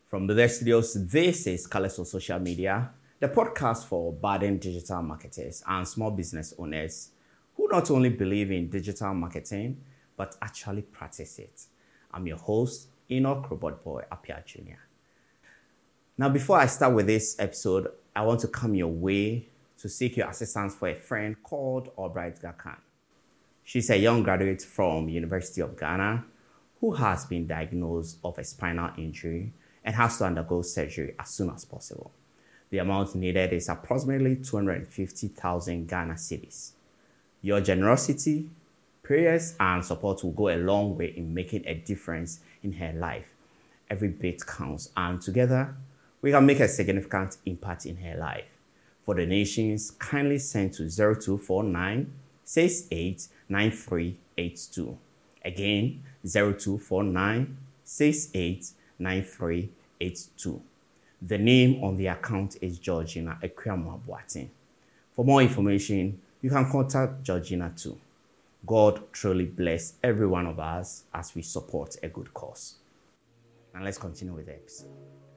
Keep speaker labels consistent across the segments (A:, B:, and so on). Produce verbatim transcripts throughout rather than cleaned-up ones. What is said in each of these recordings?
A: From the studios, this is Colors on Social Media, the podcast for budding digital marketers and small business owners who not only believe in digital marketing, but actually practice it. I'm your host, Enoch Robot Boy Apia Junior Now, before I start with this episode, I want to come your way to seek your assistance for a friend called Albright Gakan. She's a young graduate from University of Ghana who has been diagnosed of a spinal injury and has to undergo surgery as soon as possible. The amount needed is approximately two hundred fifty thousand Ghana cedis. Your generosity, prayers, and support will go a long way in making a difference in her life. Every bit counts, and together, we can make a significant impact in her life. For donations, kindly send to zero two four nine, six eight nine three eight two. Again, zero two four nine, six eight nine three eight two. The name on the account is Georgina Ekwama Boateng. For more information, you can contact Georgina too. God truly bless every one of us as we support a good cause. Now let's continue with the episode.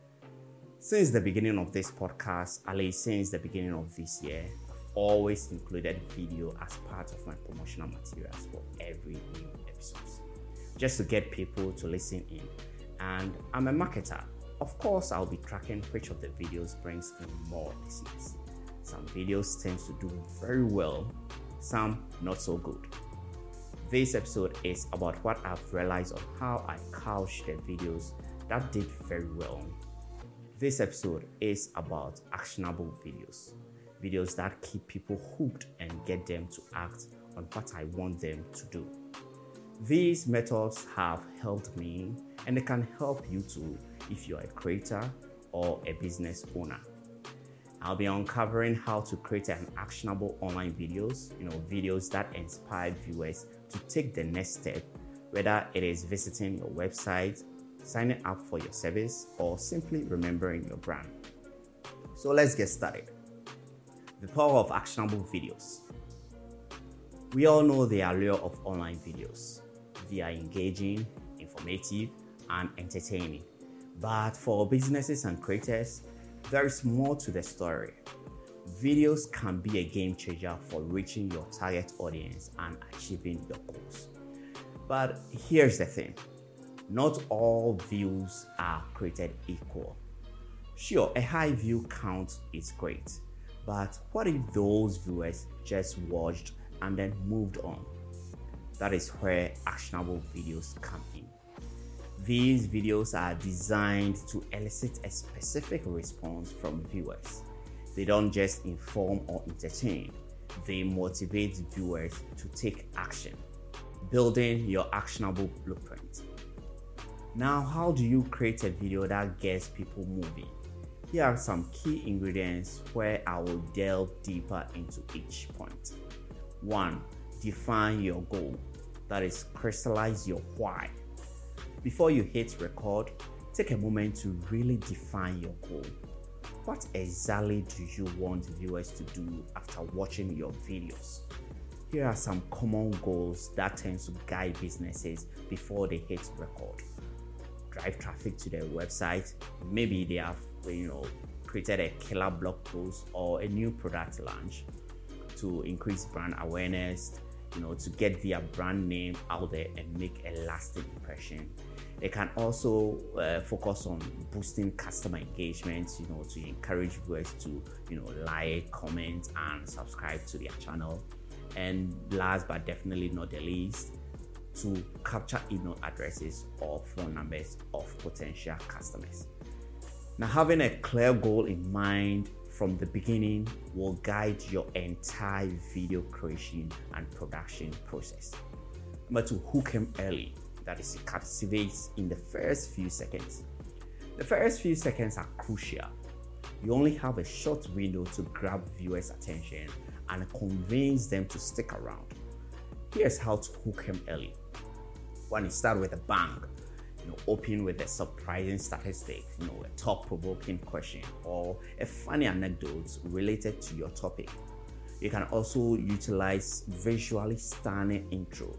A: Since the beginning of this podcast, at least since the beginning of this year, I've always included video as part of my promotional materials for every new episode, just to get people to listen in. And I'm a marketer. Of course, I'll be tracking which of the videos brings in more listeners. Some videos tend to do very well, some not so good. This episode is about what I've realized on how I couched the videos that did very well. This episode is about actionable videos, videos that keep people hooked and get them to act on what I want them to do. These methods have helped me, and they can help you too if you're a creator or a business owner. I'll be uncovering how to create an actionable online videos, you know, videos that inspire viewers to take the next step, whether it is visiting your website, signing up for your service, or simply remembering your brand. So let's get started. The power of actionable videos. We all know the allure of online videos. They are engaging, informative, and entertaining. But for businesses and creators, there is more to the story. Videos can be a game changer for reaching your target audience and achieving your goals. But here's the thing. Not all views are created equal. Sure, a high view count is great, but what if those viewers just watched and then moved on? That is where actionable videos come in. These videos are designed to elicit a specific response from viewers. They don't just inform or entertain, they motivate viewers to take action. Building your actionable blueprint. Now, how do you create a video that gets people moving? Here are some key ingredients where I will delve deeper into each point. One, define your goal. That is, crystallize your why. Before you hit record, take a moment to really define your goal. What exactly do you want viewers to do after watching your videos? Here are some common goals that tend to guide businesses before they hit record. Drive traffic to their website. Maybe they have, you know, created a killer blog post or a new product launch to increase brand awareness, you know, to get their brand name out there and make a lasting impression. They can also uh, focus on boosting customer engagement, you know, to encourage viewers to, you know, like, comment, and subscribe to their channel. And last but definitely not the least, to capture email addresses or phone numbers of potential customers. Now, having a clear goal in mind from the beginning will guide your entire video creation and production process. Number two, hook them early. That is, it captivates in the first few seconds. The first few seconds are crucial. You only have a short window to grab viewers' attention and convince them to stick around. Here's how to hook them early. One, you start with a bang. You know, open with a surprising statistic, you know, a thought-provoking question or a funny anecdote related to your topic. You can also utilize visually stunning intro,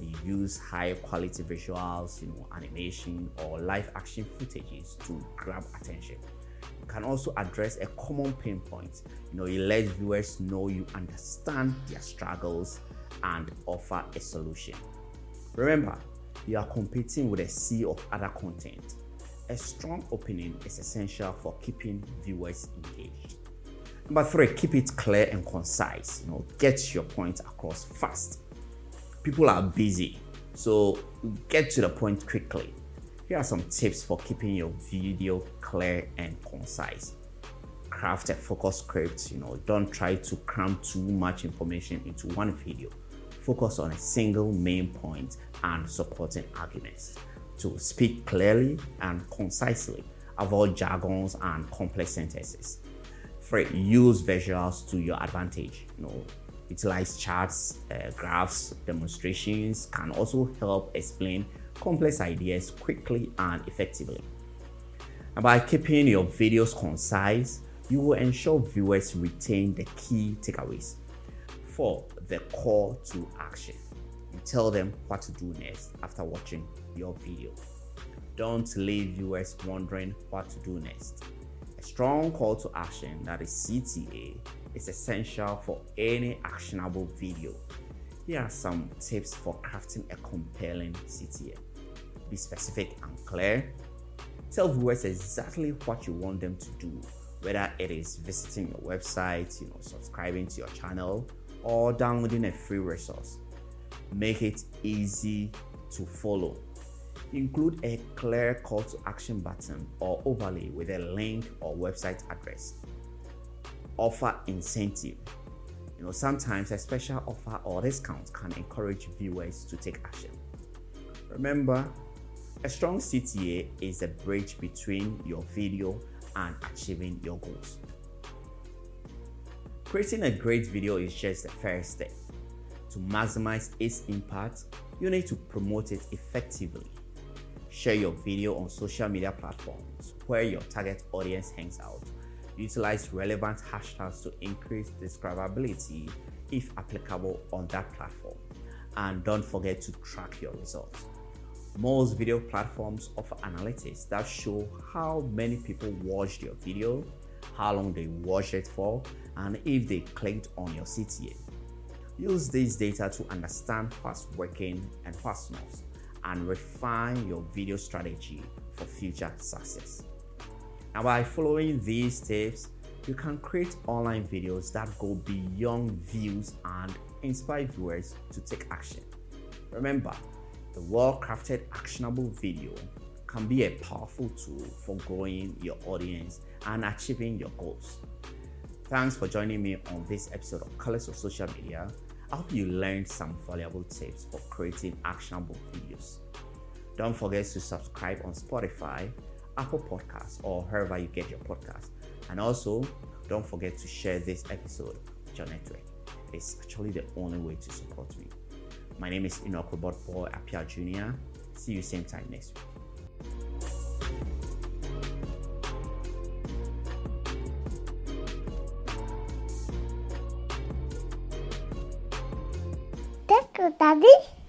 A: You use high quality visuals, you know, animation or live action footages to grab attention. You can also address a common pain point. You know, you let viewers know you understand their struggles and offer a solution. Remember, you are competing with a sea of other content. A strong opening is essential for keeping viewers engaged. Number three, keep it clear and concise. You know, get your point across fast. People are busy, so get to the point quickly. Here are some tips for keeping your video clear and concise. Craft a focus script. You know, don't try to cram too much information into one video. Focus on a single main point and supporting arguments. To speak clearly and concisely, avoid jargons and complex sentences. Three, use visuals to your advantage. You know, utilize charts, uh, graphs, demonstrations can also help explain complex ideas quickly and effectively. And by keeping your videos concise, you will ensure viewers retain the key takeaways. Four, the call to action. You tell them what to do next after watching your video. Don't leave viewers wondering what to do next. A strong call to action, that is C T A, is essential for any actionable video. Here are some tips for crafting a compelling C T A. Be specific and clear. Tell viewers exactly what you want them to do, whether it is visiting your website, you know, subscribing to your channel, or downloading a free resource. Make it easy to follow. Include a clear call to action button or overlay with a link or website address. Offer incentive. You know, sometimes a special offer or discount can encourage viewers to take action. Remember, a strong C T A is a bridge between your video and achieving your goals. Creating a great video is just the first step. To maximize its impact, you need to promote it effectively. Share your video on social media platforms where your target audience hangs out. Utilize relevant hashtags to increase discoverability if applicable on that platform. And don't forget to track your results. Most video platforms offer analytics that show how many people watched your video, how long they watched it for, and if they clicked on your C T A. Use this data to understand what's working and what's not, and refine your video strategy for future success. Now, by following these tips, you can create online videos that go beyond views and inspire viewers to take action. Remember, the well-crafted actionable video can be a powerful tool for growing your audience and achieving your goals. Thanks for joining me on this episode of Colors of Social Media. I hope you learned some valuable tips for creating actionable videos. Don't forget to subscribe on Spotify, Apple Podcasts, or wherever you get your podcasts. And also, don't forget to share this episode with your network. It's actually the only way to support me. My name is Enoch Robot Boy Apia Junior See you same time next week.
B: Thank you, Daddy.